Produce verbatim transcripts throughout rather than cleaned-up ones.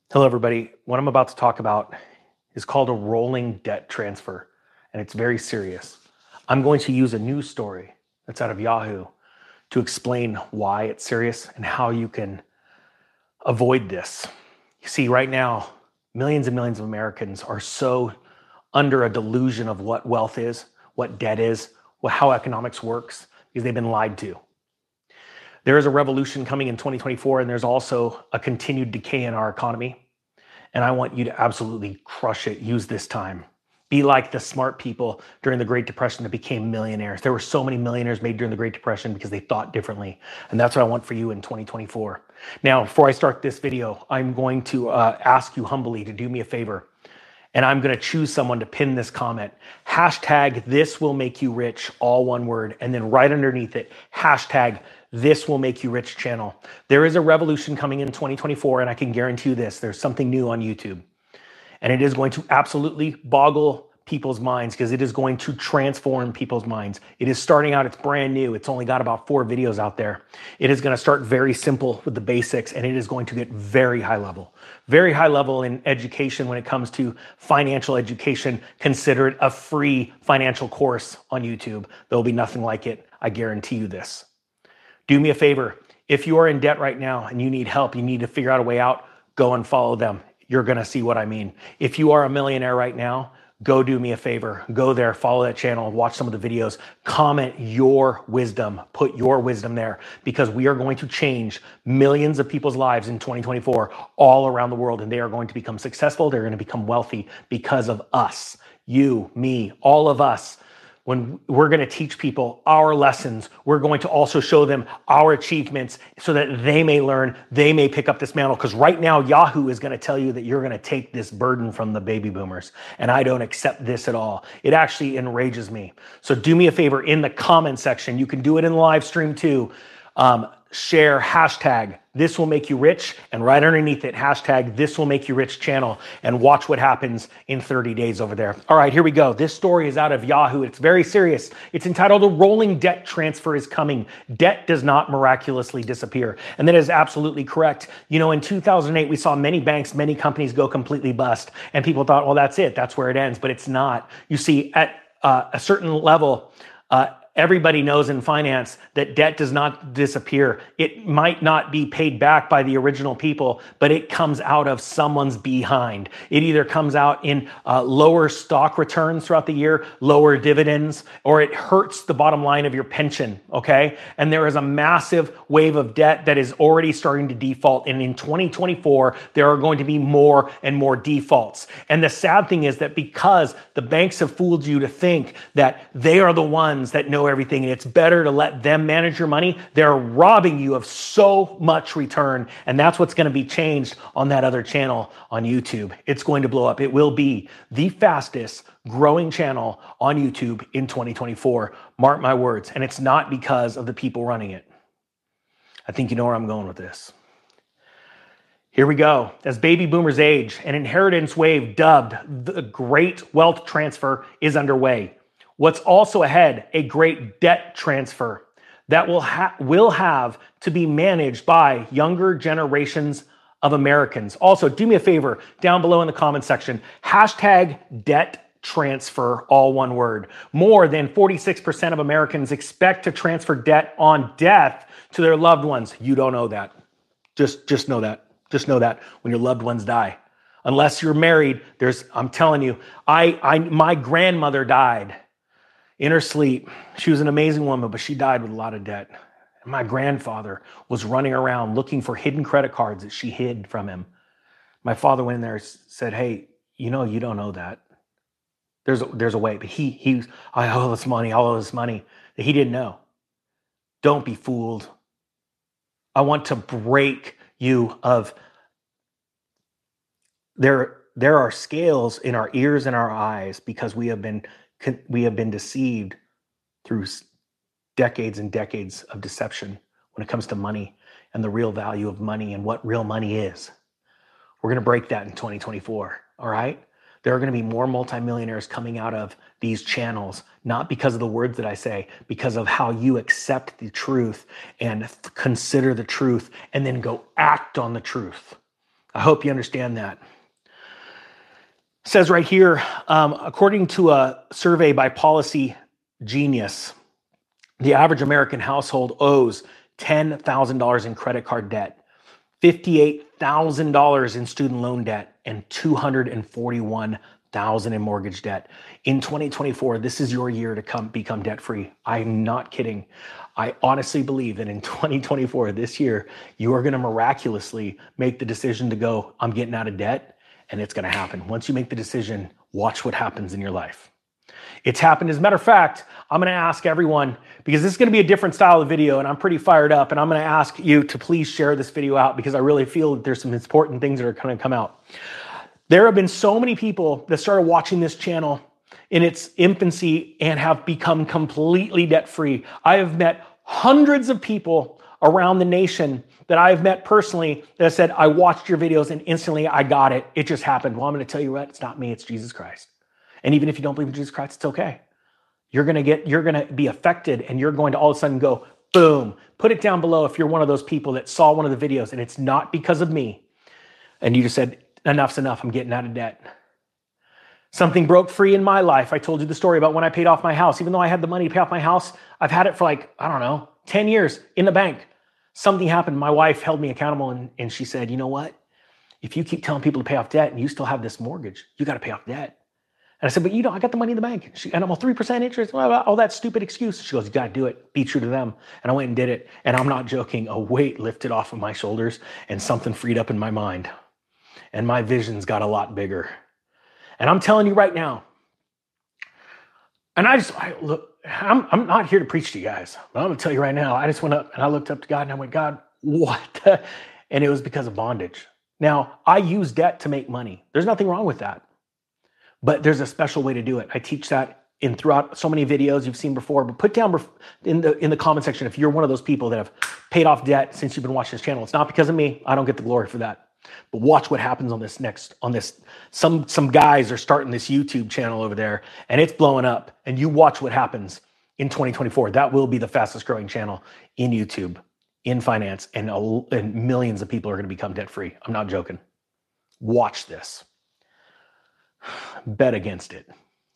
Hello, everybody. What I'm about to talk about is called a rolling debt transfer, and it's very serious. I'm going to use a news story that's out of Yahoo to explain why it's serious and how you can avoid this. You see, right now, millions and millions of Americans are so under a delusion of what wealth is, what debt is, what, how economics works, because they've been lied to. There is a revolution coming in twenty twenty-four, and there's also a continued decay in our economy. And I want you to absolutely crush it. Use this time. Be like the smart people during the Great Depression that became millionaires. There were so many millionaires made during the Great Depression because they thought differently. And that's what I want for you in twenty twenty-four. Now, before I start this video, I'm going to uh, ask you humbly to do me a favor. And I'm going to choose someone to pin this comment. Hashtag this will make you rich, all one word. And then right underneath it, hashtag this will make you rich channel. There is a revolution coming in twenty twenty-four, and I can guarantee you this, there's something new on YouTube. And it is going to absolutely boggle people's minds because it is going to transform people's minds. It is starting out, it's brand new. It's only got about four videos out there. It is going to start very simple with the basics, and it is going to get very high level. Very high level in education when it comes to financial education. Consider it a free financial course on YouTube. There will be nothing like it. I guarantee you this. Do me a favor. If you are in debt right now and you need help, you need to figure out a way out, go and follow them. You're going to see what I mean. If you are a millionaire right now, go do me a favor. Go there, follow that channel, watch some of the videos, comment your wisdom, put your wisdom there, because we are going to change millions of people's lives in twenty twenty-four all around the world, and they are going to become successful. They're going to become wealthy because of us, you, me, all of us. When we're going to teach people our lessons, we're going to also show them our achievements so that they may learn, they may pick up this mantle. Because right now, Yahoo is going to tell you that you're going to take this burden from the baby boomers. And I don't accept this at all. It actually enrages me. So do me a favor in the comment section. You can do it in the live stream too. Um, share hashtag this will make you rich, and right underneath it, hashtag this will make you rich channel, and watch what happens in thirty days over there. All right, here we go. This story is out of Yahoo. It's very serious. It's entitled "A Rolling Debt Transfer is Coming. Debt Does Not Miraculously Disappear." And that is absolutely correct. You know, in two thousand eight, we saw many banks, many companies go completely bust, and people thought, well, that's it. That's where it ends. But it's not. You see, at uh, a certain level, uh, everybody knows in finance that debt does not disappear. It might not be paid back by the original people, but it comes out of someone's behind. It either comes out in uh, lower stock returns throughout the year, lower dividends, or it hurts the bottom line of your pension, okay? And there is a massive wave of debt that is already starting to default. And in twenty twenty-four, there are going to be more and more defaults. And the sad thing is that because the banks have fooled you to think that they are the ones that know everything and it's better to let them manage your money, they're robbing you of so much return. And that's what's going to be changed on that other channel on YouTube. It's going to blow up. It will be the fastest growing channel on YouTube in twenty twenty-four. Mark my words. And it's not because of the people running it. I think you know where I'm going with this. Here we go. As baby boomers age, an inheritance wave dubbed the Great Wealth Transfer is underway. What's also ahead, a great debt transfer that will, ha- will have to be managed by younger generations of Americans. Also, do me a favor, down below in the comment section, hashtag debt transfer, all one word. More than forty-six percent of Americans expect to transfer debt on death to their loved ones. You don't know that. Just, just know that. Just know that when your loved ones die. Unless you're married, there's, I'm telling you, I, I, my grandmother died in her sleep. She was an amazing woman, but she died with a lot of debt. And my grandfather was running around looking for hidden credit cards that she hid from him. My father went in there and said, hey, you know, you don't owe that. There's a, there's a way. But he, he, I owe this money, I owe this money that he didn't know. Don't be fooled. I want to break you of, there, there are scales in our ears and our eyes because we have been We have been deceived through decades and decades of deception when it comes to money and the real value of money and what real money is. We're going to break that in twenty twenty-four, all right? There are going to be more multimillionaires coming out of these channels, not because of the words that I say, because of how you accept the truth and consider the truth and then go act on the truth. I hope you understand that. It says right here, um, according to a survey by Policy Genius, the average American household owes ten thousand dollars in credit card debt, fifty-eight thousand dollars in student loan debt, and two hundred forty-one thousand dollars in mortgage debt. In twenty twenty-four, this is your year to come become debt-free. I'm not kidding. I honestly believe that in twenty twenty-four, this year, you are going to miraculously make the decision to go, I'm getting out of debt, and it's going to happen. Once you make the decision, watch what happens in your life. It's happened. As a matter of fact, I'm going to ask everyone, because this is going to be a different style of video, and I'm pretty fired up, and I'm going to ask you to please share this video out, because I really feel that there's some important things that are going to come out. There have been so many people that started watching this channel in its infancy and have become completely debt-free. I have met hundreds of people around the nation that I've met personally that said, I watched your videos and instantly I got it. It just happened. Well, I'm going to tell you what, it's not me, it's Jesus Christ. And even if you don't believe in Jesus Christ, it's okay. You're going to get, you're going to be affected, and you're going to all of a sudden go, boom. Put it down below if you're one of those people that saw one of the videos and it's not because of me. And you just said, enough's enough, I'm getting out of debt. Something broke free in my life. I told you the story about when I paid off my house. Even though I had the money to pay off my house, I've had it for like, I don't know, ten years in the bank. Something happened. My wife held me accountable, and, and she said, you know what? If you keep telling people to pay off debt and you still have this mortgage, you got to pay off debt. And I said, but you know, I got the money in the bank. She, and I'm a three percent interest. All that stupid excuse. She goes, you got to do it. Be true to them. And I went and did it. And I'm not joking. A weight lifted off of my shoulders and something freed up in my mind. And my visions got a lot bigger. And I'm telling you right now, and I just, I look, I'm, I'm not here to preach to you guys, but I'm going to tell you right now, I just went up and I looked up to God and I went, God, what? the-" And it was because of bondage. Now, I use debt to make money. There's nothing wrong with that. But there's a special way to do it. I teach that in throughout so many videos you've seen before, but put down in the in the comment section if you're one of those people that have paid off debt since you've been watching this channel. It's not because of me. I don't get the glory for that. But watch what happens on this next, on this. Some, some guys are starting this YouTube channel over there and it's blowing up, and you watch what happens in twenty twenty-four. That will be the fastest growing channel in YouTube, in finance, and, a, and millions of people are going to become debt free. I'm not joking. Watch this. Bet against it.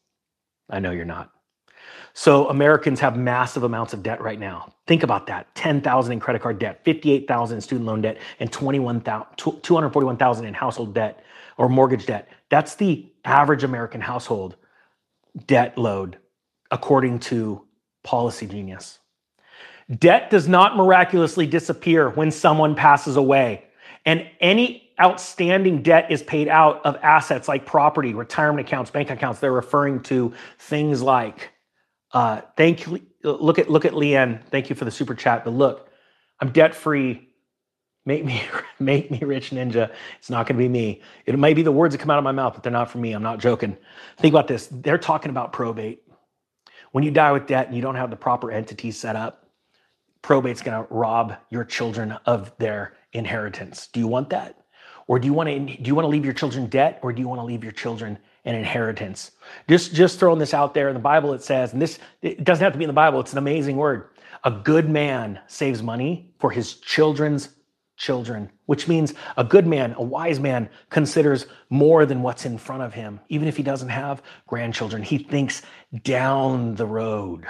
I know you're not. So Americans have massive amounts of debt right now. Think about that. ten thousand in credit card debt, fifty-eight thousand in student loan debt, and twenty-one thousand, two hundred forty-one thousand in household debt or mortgage debt. That's the average American household debt load, according to Policy Genius. Debt does not miraculously disappear when someone passes away, and any outstanding debt is paid out of assets like property, retirement accounts, bank accounts. They're referring to things like, uh, thank you. Look at, look at Leanne. Thank you for the super chat. But look, I'm debt free. Make me, make me rich, ninja. It's not going to be me. It might be the words that come out of my mouth, but they're not for me. I'm not joking. Think about this. They're talking about probate. When you die with debt and you don't have the proper entities set up, probate's going to rob your children of their inheritance. Do you want that? Or do you want to do you want to leave your children debt, or do you want to leave your children an inheritance? Just just throwing this out there. In the Bible it says, and this, it doesn't have to be in the Bible, it's an amazing word. A good man saves money for his children's children, which means a good man, a wise man, considers more than what's in front of him. Even if he doesn't have grandchildren, he thinks down the road.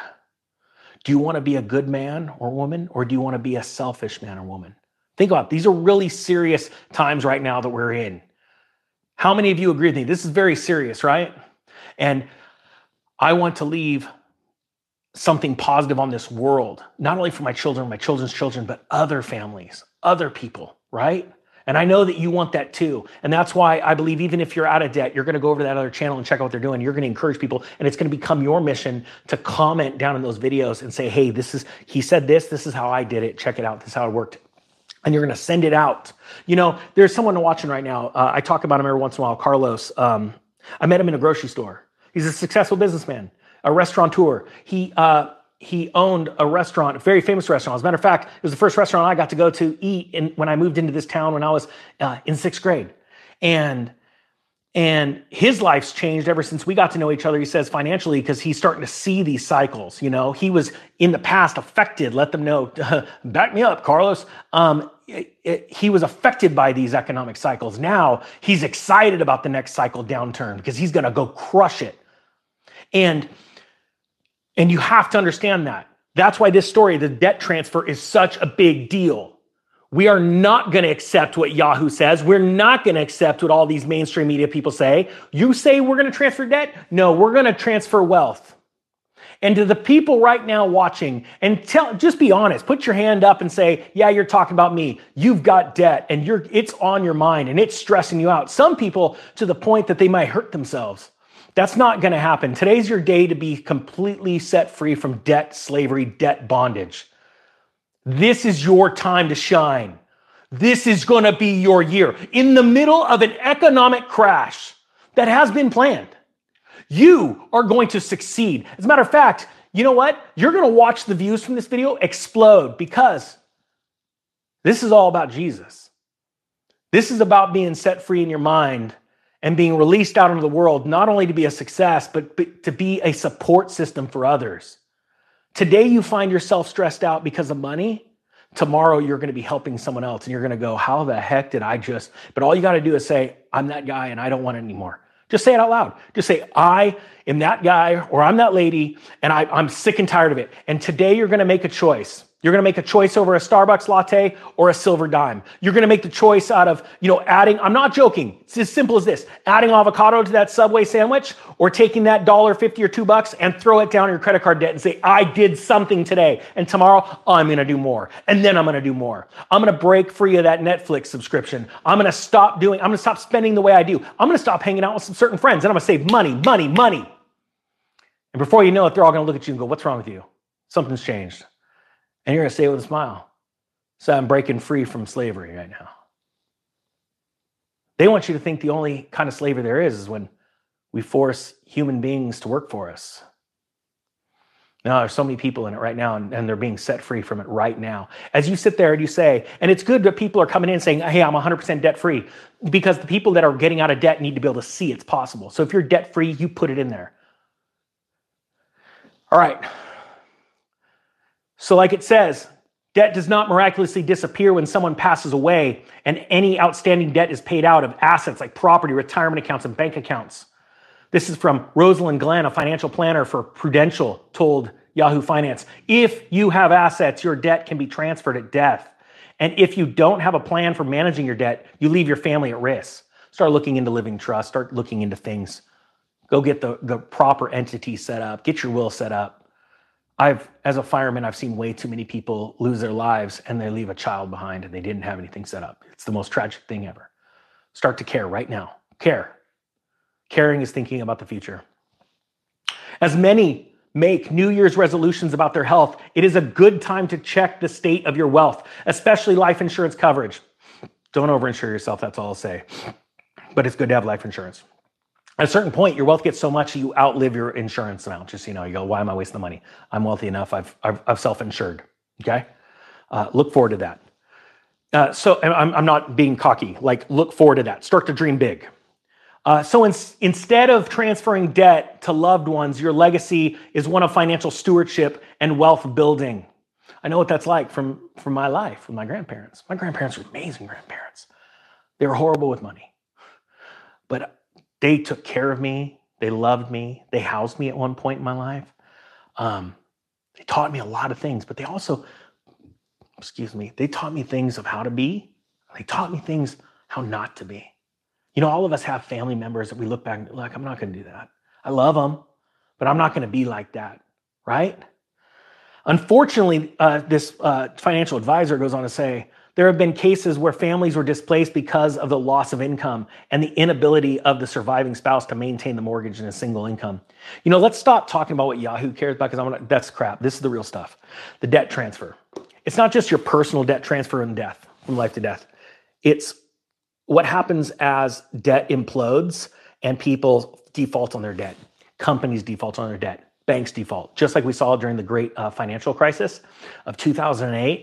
Do you want to be a good man or woman, or do you want to be a selfish man or woman? Think about it. These are really serious times right now that we're in. How many of you agree with me? This is very serious, right? And I want to leave something positive on this world, not only for my children, my children's children, but other families, other people, right? And I know that you want that too. And that's why I believe even if you're out of debt, you're going to go over to that other channel and check out what they're doing. You're going to encourage people, and it's going to become your mission to comment down in those videos and say, hey, this is, he said this, this is how I did it. Check it out. This is how it worked. And you're going to send it out. You know, there's someone watching right now. Uh, I talk about him every once in a while, Carlos. Um, I met him in a grocery store. He's a successful businessman, a restaurateur. He uh, he owned a restaurant, a very famous restaurant. As a matter of fact, it was the first restaurant I got to go to eat in, when I moved into this town when I was uh, in sixth grade. And And his life's changed ever since we got to know each other, he says, financially, because he's starting to see these cycles. You know, he was in the past affected. Let them know, back me up, Carlos. Um, it, it, he was affected by these economic cycles. Now he's excited about the next cycle downturn because he's going to go crush it. And, and you have to understand that. That's why this story, the debt transfer, is such a big deal. We are not going to accept what Yahoo says. We're not going to accept what all these mainstream media people say. You say we're going to transfer debt? No, we're going to transfer wealth. And to the people right now watching, and tell, just be honest, put your hand up and say, yeah, you're talking about me. You've got debt and you're, it's on your mind and it's stressing you out. Some people to the point that they might hurt themselves. That's not going to happen. Today's your day to be completely set free from debt, slavery, debt, bondage. This is your time to shine. This is going to be your year. In the middle of an economic crash that has been planned, you are going to succeed. As a matter of fact, you know what? You're going to watch the views from this video explode because this is all about Jesus. This is about being set free in your mind and being released out into the world, not only to be a success, but, but to be a support system for others. Today, you find yourself stressed out because of money. Tomorrow, you're going to be helping someone else and you're going to go, how the heck did I just, but all you got to do is say, I'm that guy and I don't want it anymore. Just say it out loud. Just say, I am that guy or I'm that lady and I, I'm sick and tired of it. And today, you're going to make a choice. You're going to make a choice over a Starbucks latte or a silver dime. You're going to make the choice out of, you know, adding, I'm not joking. It's as simple as this, adding avocado to that Subway sandwich or taking that dollar fifty or two bucks and throw it down your credit card debt and say, I did something today. And tomorrow I'm going to do more. And then I'm going to do more. I'm going to break free of that Netflix subscription. I'm going to stop doing, I'm going to stop spending the way I do. I'm going to stop hanging out with some certain friends and I'm going to save money, money, money. And before you know it, they're all going to look at you and go, what's wrong with you? Something's changed. And you're going to say it with a smile. So I'm breaking free from slavery right now. They want you to think the only kind of slavery there is is when we force human beings to work for us. Now, there's so many people in it right now, and, and they're being set free from it right now. As you sit there and you say, and it's good that people are coming in saying, hey, I'm one hundred percent debt free, because the people that are getting out of debt need to be able to see it's possible. So if you're debt free, you put it in there. All right. So like it says, debt does not miraculously disappear when someone passes away and any outstanding debt is paid out of assets like property, retirement accounts, and bank accounts. This is from Rosalind Glenn, a financial planner for Prudential, told Yahoo Finance. If you have assets, your debt can be transferred at death. And if you don't have a plan for managing your debt, you leave your family at risk. Start looking into living trust, start looking into things. Go get the, the proper entity set up, get your will set up. I've, as a fireman, I've seen way too many people lose their lives and they leave a child behind and they didn't have anything set up. It's the most tragic thing ever. Start to care right now. Care. Caring is thinking about the future. As many make New Year's resolutions about their health, it is a good time to check the state of your wealth, especially life insurance coverage. Don't overinsure yourself, that's all I'll say. But it's good to have life insurance. At a certain point, your wealth gets so much you outlive your insurance amount. Just so you know, you go, why am I wasting the money? I'm wealthy enough. I've I've, I've self-insured. Okay, uh, look forward to that. Uh, so I'm I'm not being cocky. Like look forward to that. Start to dream big. Uh, so in, instead of transferring debt to loved ones, your legacy is one of financial stewardship and wealth building. I know what that's like from from my life with my grandparents. My grandparents were amazing grandparents. They were horrible with money, but they took care of me. They loved me. They housed me at one point in my life. Um, they taught me a lot of things, but they also, excuse me, they taught me things of how to be. They taught me things how not to be. You know, all of us have family members that we look back and like, I'm not going to do that. I love them, but I'm not going to be like that, right? Unfortunately, uh, this uh, financial advisor goes on to say, there have been cases where families were displaced because of the loss of income and the inability of the surviving spouse to maintain the mortgage in a single income. You know, let's stop talking about what Yahoo cares about because I'm gonna, that's crap. This is the real stuff. The debt transfer. It's not just your personal debt transfer and death, from life to death. It's what happens as debt implodes and people default on their debt. Companies default on their debt. Banks default. Just like we saw during the great uh, financial crisis of two thousand eight.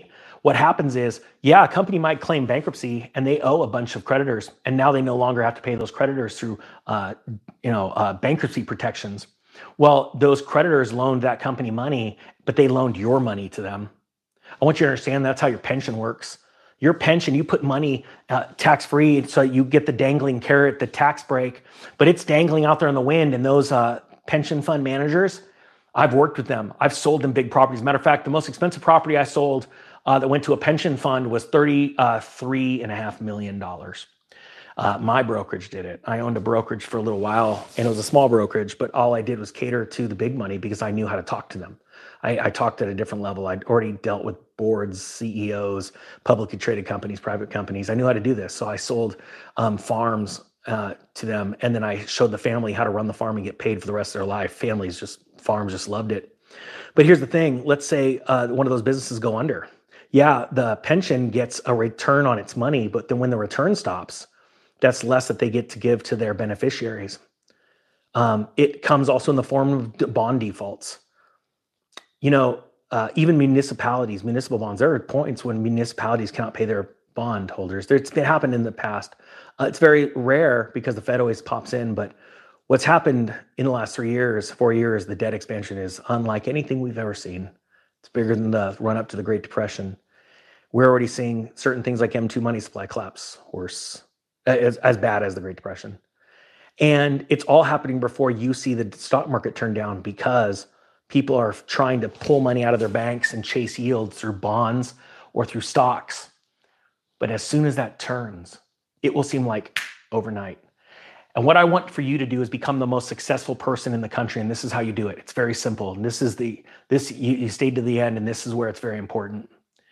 what happens is, yeah, a company might claim bankruptcy and they owe a bunch of creditors, and now they no longer have to pay those creditors through, uh, you know, uh, bankruptcy protections. Well, those creditors loaned that company money, but they loaned your money to them. I want you to understand that's how your pension works. Your pension, you put money uh, tax-free, so you get the dangling carrot, the tax break, but it's dangling out there in the wind. And those uh, pension fund managers, I've worked with them. I've sold them big properties. Matter of fact, the most expensive property I sold uh, that went to a pension fund was thirty-three and a half million dollars. Uh, my brokerage did it. I owned a brokerage for a little while, and it was a small brokerage, but all I did was cater to the big money because I knew how to talk to them. I, I talked at a different level. I'd already dealt with boards, C E Os, publicly traded companies, private companies. I knew how to do this. So I sold um, farms uh, to them, and then I showed the family how to run the farm and get paid for the rest of their life. Families just, farms just loved it. But here's the thing. Let's say uh, one of those businesses go under. Yeah, the pension gets a return on its money, but then when the return stops, that's less that they get to give to their beneficiaries. Um, it comes also in the form of bond defaults. You know, uh, even municipalities, municipal bonds, there are points when municipalities cannot pay their bond holders. It's been happened in the past. Uh, it's very rare because the Fed always pops in, but what's happened in the last three years, four years, the debt expansion is unlike anything we've ever seen. It's bigger than the run up to the Great Depression. We're already seeing certain things like M two money supply collapse, worse, as, as bad as the Great Depression. And it's all happening before you see the stock market turn down because people are trying to pull money out of their banks and chase yields through bonds or through stocks. But as soon as that turns, it will seem like overnight. And what I want for you to do is become the most successful person in the country. And this is how you do it. It's very simple. And this is the, this, you, you stayed to the end, and this is where it's very important.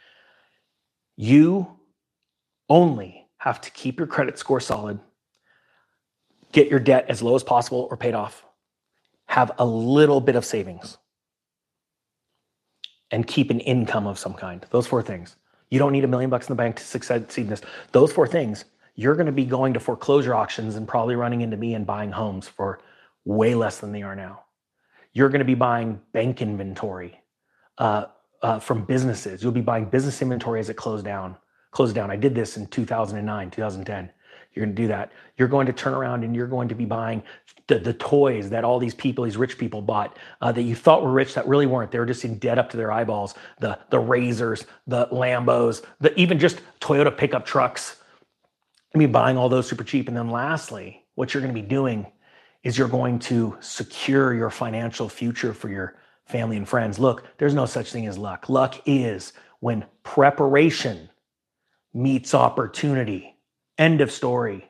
You only have to keep your credit score solid, get your debt as low as possible or paid off, have a little bit of savings, and keep an income of some kind. Those four things. You don't need a million bucks in the bank to succeed in this. Those four things, you're going to be going to foreclosure auctions and probably running into me and buying homes for way less than they are now. You're going to be buying bank inventory uh, uh, from businesses. You'll be buying business inventory as it closed down. Closed down. I did this in two thousand nine, two thousand ten. You're going to do that. You're going to turn around and you're going to be buying the, the toys that all these people, these rich people bought uh, that you thought were rich that really weren't. They were just in debt up to their eyeballs. The the Razors, the Lambos, the even just Toyota pickup trucks. You're going to be buying all those super cheap. And then lastly, what you're going to be doing is you're going to secure your financial future for your family and friends. Look, there's no such thing as luck. Luck is when preparation meets opportunity. End of story.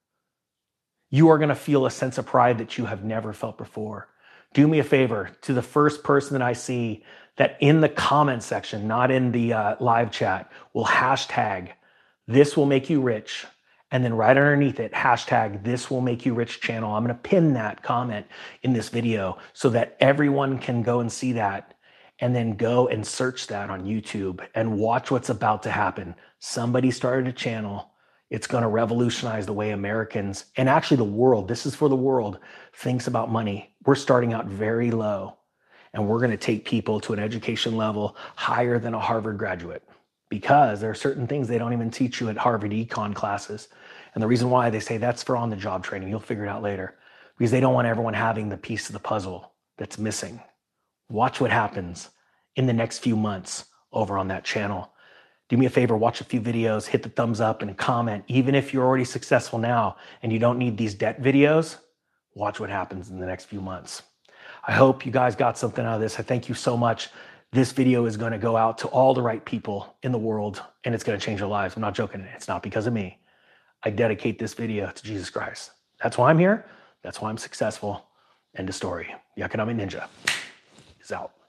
You are going to feel a sense of pride that you have never felt before. Do me a favor, to the first person that I see that in the comment section, not in the uh, live chat, will hashtag this will make you rich. And then right underneath it, hashtag this will make you rich channel. I'm going to pin that comment in this video so that everyone can go and see that and then go and search that on YouTube and watch what's about to happen. Somebody started a channel. It's going to revolutionize the way Americans, and actually the world, this is for the world, thinks about money. We're starting out very low, and we're going to take people to an education level higher than a Harvard graduate because there are certain things they don't even teach you at Harvard econ classes. And the reason why they say that's for on-the-job training, you'll figure it out later, because they don't want everyone having the piece of the puzzle that's missing. Watch what happens in the next few months over on that channel. Do me a favor, watch a few videos, hit the thumbs up and comment. Even if you're already successful now and you don't need these debt videos, watch what happens in the next few months. I hope you guys got something out of this. I thank you so much. This video is going to go out to all the right people in the world, and it's going to change their lives. I'm not joking. It's not because of me. I dedicate this video to Jesus Christ. That's why I'm here. That's why I'm successful. End of story. The Economic Ninja is out.